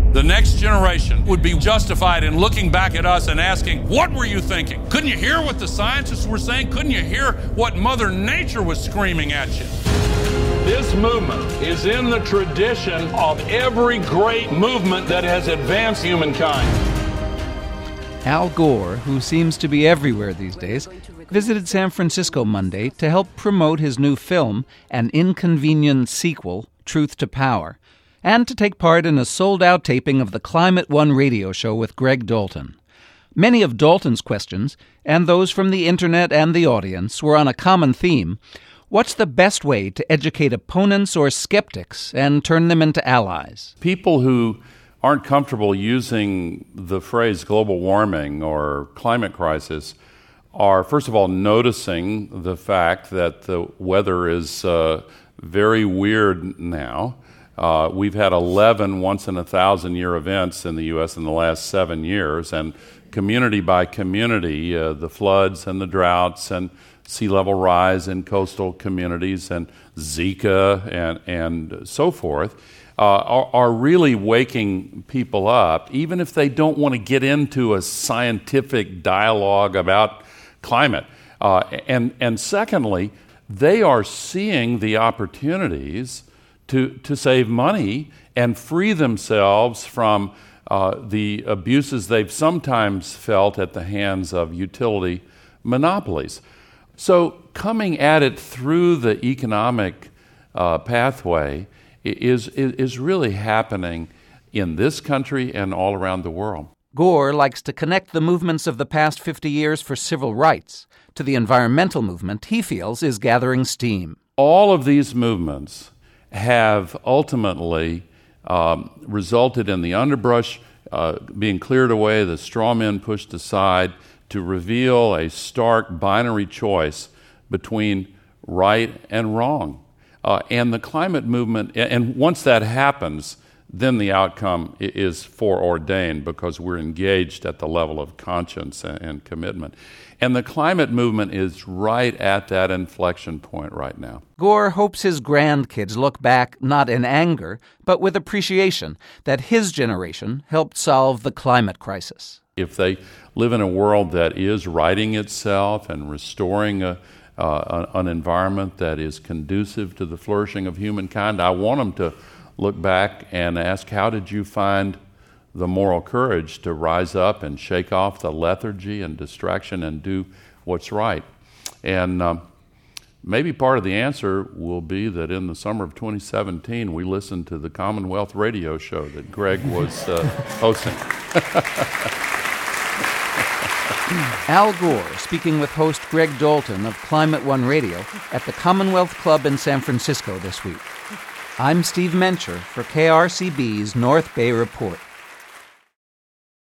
the next generation would be justified in looking back at us and asking, what were you thinking? Couldn't you hear what the scientists were saying? Couldn't you hear what Mother Nature was screaming at you? This movement is in the tradition of every great movement that has advanced humankind. Al Gore, who seems to be everywhere these days, visited San Francisco Monday to help promote his new film, an inconvenient sequel, Truth to Power, and to take part in a sold-out taping of the Climate One radio show with Greg Dalton. Many of Dalton's questions, and those from the internet and the audience, were on a common theme. What's the best way to educate opponents or skeptics and turn them into allies? People who aren't comfortable using the phrase global warming or climate crisis are, first of all, noticing the fact that the weather is very weird now. We've had 11 once-in-a-thousand-year events in the U.S. in the last 7 years, and community by community, the floods and the droughts and sea level rise in coastal communities and Zika and so forth, are really waking people up, even if they don't want to get into a scientific dialogue about climate. And secondly, they are seeing the opportunities to save money and free themselves from the abuses they've sometimes felt at the hands of utility monopolies. So coming at it through the economic pathway is really happening in this country and all around the world. Gore likes to connect the movements of the past 50 years for civil rights to the environmental movement he feels is gathering steam. All of these movements have ultimately resulted in the underbrush being cleared away, the straw men pushed aside, to reveal a stark binary choice between right and wrong. And the climate movement, and once that happens, then the outcome is foreordained because we're engaged at the level of conscience and commitment. And the climate movement is right at that inflection point right now. Gore hopes his grandkids look back not in anger, but with appreciation that his generation helped solve the climate crisis. If they live in a world that is righting itself and restoring an environment that is conducive to the flourishing of humankind, I want them to look back and ask, how did you find the moral courage to rise up and shake off the lethargy and distraction and do what's right? And maybe part of the answer will be that in the summer of 2017, we listened to the Commonwealth radio show that Greg was hosting. Al Gore speaking with host Greg Dalton of Climate One Radio at the Commonwealth Club in San Francisco this week. I'm Steve Mencher for KRCB's North Bay Report.